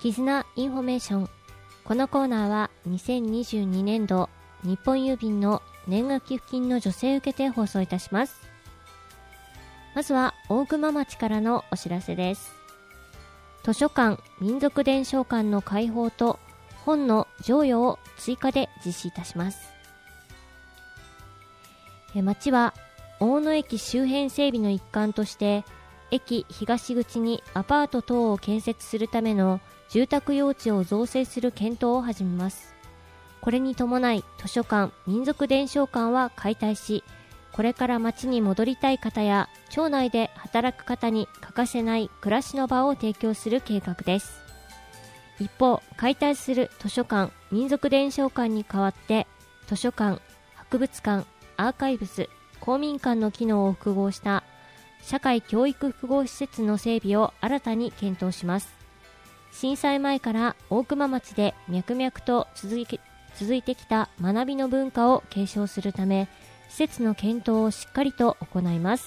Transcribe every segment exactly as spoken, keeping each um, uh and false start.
絆インフォメーション。このコーナーはにせんにじゅうにねんど日本郵便の年賀寄付金の助成受けて放送いたします。まずは大熊町からのお知らせです。図書館民族伝承館の開放と本の贈与を追加で実施いたします。町は大野駅周辺整備の一環として駅東口にアパート等を建設するための住宅用地を造成する検討を始めます。これに伴い図書館民族伝承館は解体し、これから町に戻りたい方や町内で働く方に欠かせない暮らしの場を提供する計画です。一方、解体する図書館民族伝承館に代わって図書館、博物館、アーカイブス、公民館の機能を複合した社会教育複合施設の整備を新たに検討します。震災前から大熊町で脈々と続い続いてきた学びの文化を継承するため、施設の検討をしっかりと行います。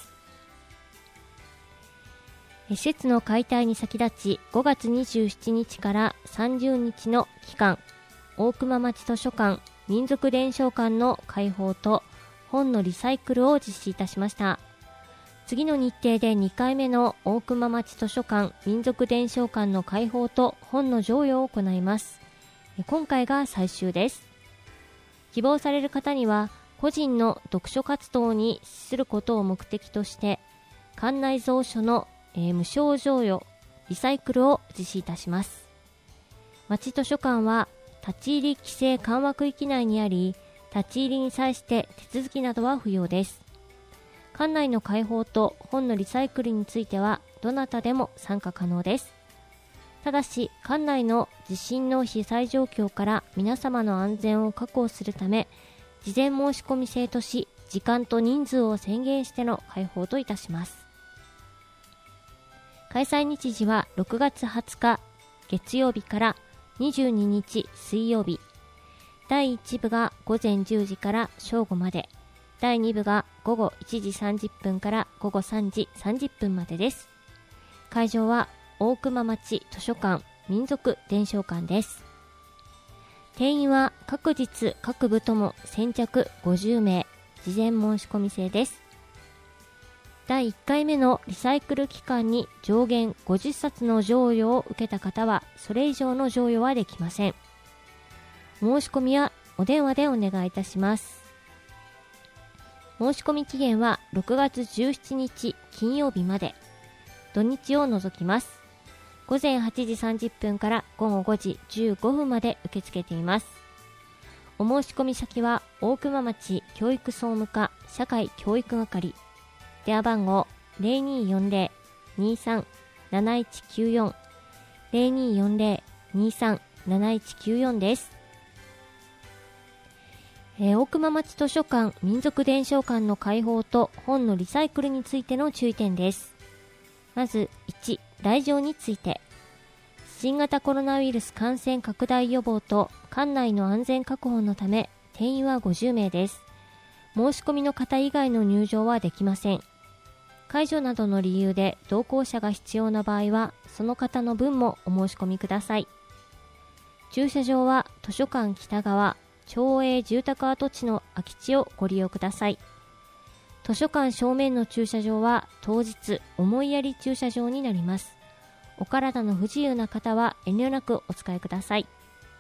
施設の解体に先立ち、ごがつにじゅうしちにちからさんじゅうにちの期間、大熊町図書館民族伝承館の開放と本のリサイクルを実施いたしました。次の日程でにかいめの大熊町図書館民族伝承館の開放と本の贈与を行います。今回が最終です。希望される方には個人の読書活動に資することを目的として館内蔵書の、えー、無償贈与リサイクルを実施いたします。町図書館は立ち入り規制緩和区域内にあり、立ち入りに際して手続きなどは不要です。館内の開放と本のリサイクルについてはどなたでも参加可能です。ただし館内の地震の被災状況から皆様の安全を確保するため、事前申し込み制とし、時間と人数を宣言しての開放といたします。開催日時はろくがつはつか月曜日からにじゅうににち水曜日。だいいちぶがごぜんじゅうじから正午まで、だいにぶがごごいちじさんじゅっぷんからごごさんじさんじゅっぷんまでです。会場は大熊町図書館民族伝承館です。定員は各日各部とも先着ごじゅうめい、事前申し込み制です。だいいっかいめのリサイクル期間に上限ごじゅっさつの贈与を受けた方はそれ以上の贈与はできません。申し込みはお電話でお願いいたします。申し込み期限はろくがつじゅうしちにち金曜日まで、土日を除きます。ごぜんはちじさんじゅっぷんからごごごじじゅうごふんまで受け付けています。お申し込み先は大熊町教育総務課社会教育係、電話番号 ゼロにーよんゼロ にーさん なないちきゅうよん ゼロにーよんゼロ にーさん なないちきゅうよん です。えー、大熊町図書館民族伝承館の開放と本のリサイクルについての注意点です。まずいち、来場について。新型コロナウイルス感染拡大予防と館内の安全確保のため定員はごじゅうめいです。申し込みの方以外の入場はできません。解除などの理由で同行者が必要な場合はその方の分もお申し込みください。駐車場は図書館北側町営住宅跡地の空き地をご利用ください。図書館正面の駐車場は当日思いやり駐車場になります。お体の不自由な方は遠慮なくお使いください。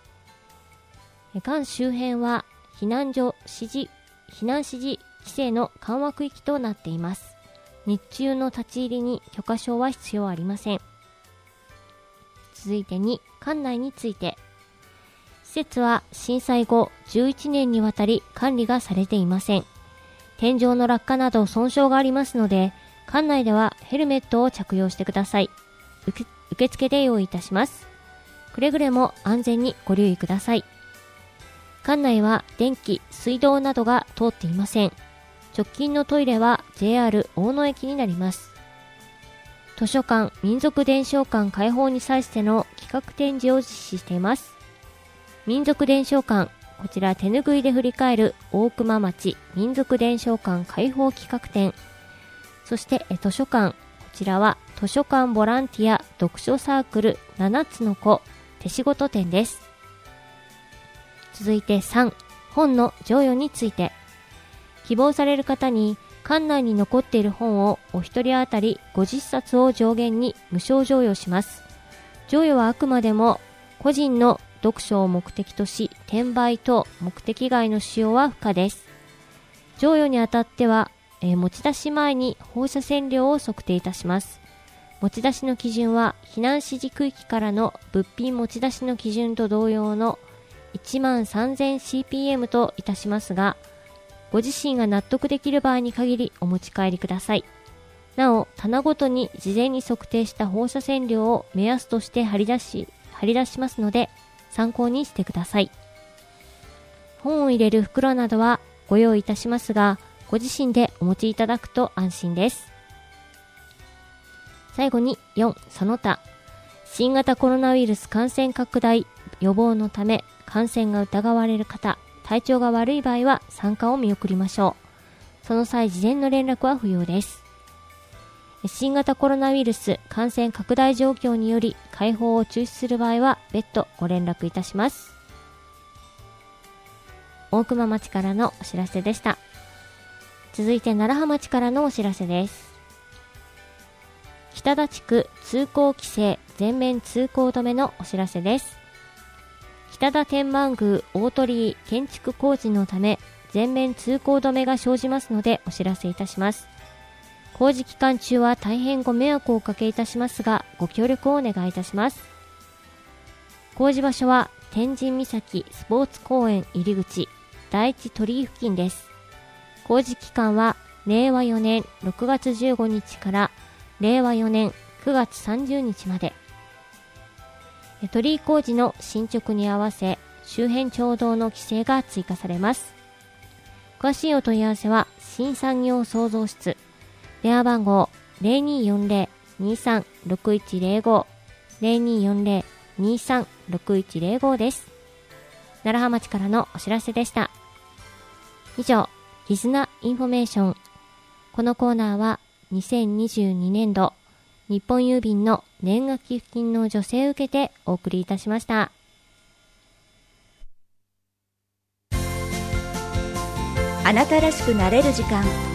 館周辺は避難所指示避難指示規制の緩和区域となっています。日中の立ち入りに許可証は必要ありません。続いてに、館内について。施設は震災後じゅういちねんにわたり管理がされていません。天井の落下など損傷がありますので、館内ではヘルメットを着用してください。受付で用意いたします。くれぐれも安全にご留意ください。館内は電気、水道などが通っていません。直近のトイレは ジェイアール 大野駅になります。図書館民族伝承館開放に際しての企画展示を実施しています。民族伝承館、こちら手ぬぐいで振り返る大熊町民族伝承館開放企画展。そして図書館、こちらは図書館ボランティア読書サークルななつの子手仕事展です。続いてさん、本の贈与について。希望される方に館内に残っている本をお一人当たりごじゅっさつを上限に無償贈与します。贈与はあくまでも個人の読書を目的とし、転売等目的外の使用は不可です。贈与にあたっては、えー、持ち出し前に放射線量を測定いたします。持ち出しの基準は避難指示区域からの物品持ち出しの基準と同様の いちまんさんぜんシーピーエム といたしますが、ご自身が納得できる場合に限りお持ち帰りください。なお、棚ごとに事前に測定した放射線量を目安として貼り出し、貼り出しますので参考にしてください。本を入れる袋などはご用意いたしますが、ご自身でお持ちいただくと安心です。最後によん、その他。新型コロナウイルス感染拡大予防のため、感染が疑われる方、体調が悪い場合は参加を見送りましょう。その際、事前の連絡は不要です。新型コロナウイルス感染拡大状況により開放を中止する場合は別途ご連絡いたします。大熊町からのお知らせでした。続いて楢葉町からのお知らせです。北田地区通行規制全面通行止めのお知らせです。北田天満宮大鳥居建築工事のため全面通行止めが生じますのでお知らせいたします。工事期間中は大変ご迷惑をおかけいたしますが、ご協力をお願いいたします。工事場所は天神岬スポーツ公園入り口第一鳥居付近です。工事期間はれいわよねんろくがつじゅうごにちかられいわよねんくがつさんじゅうにちまで。鳥居工事の進捗に合わせ周辺町道の規制が追加されます。詳しいお問い合わせは新産業創造室、電話番号 ゼロにーよんゼロ にーさんろくいちゼロご ゼロにーよんゼロ にーさんろくいちゼロご です。楢葉町からのお知らせでした。以上、絆インフォメーション。このコーナーはにせんにじゅうにねんど日本郵便の年賀寄付金の助成を受けてお送りいたしました。 あなたらしくなれる時間、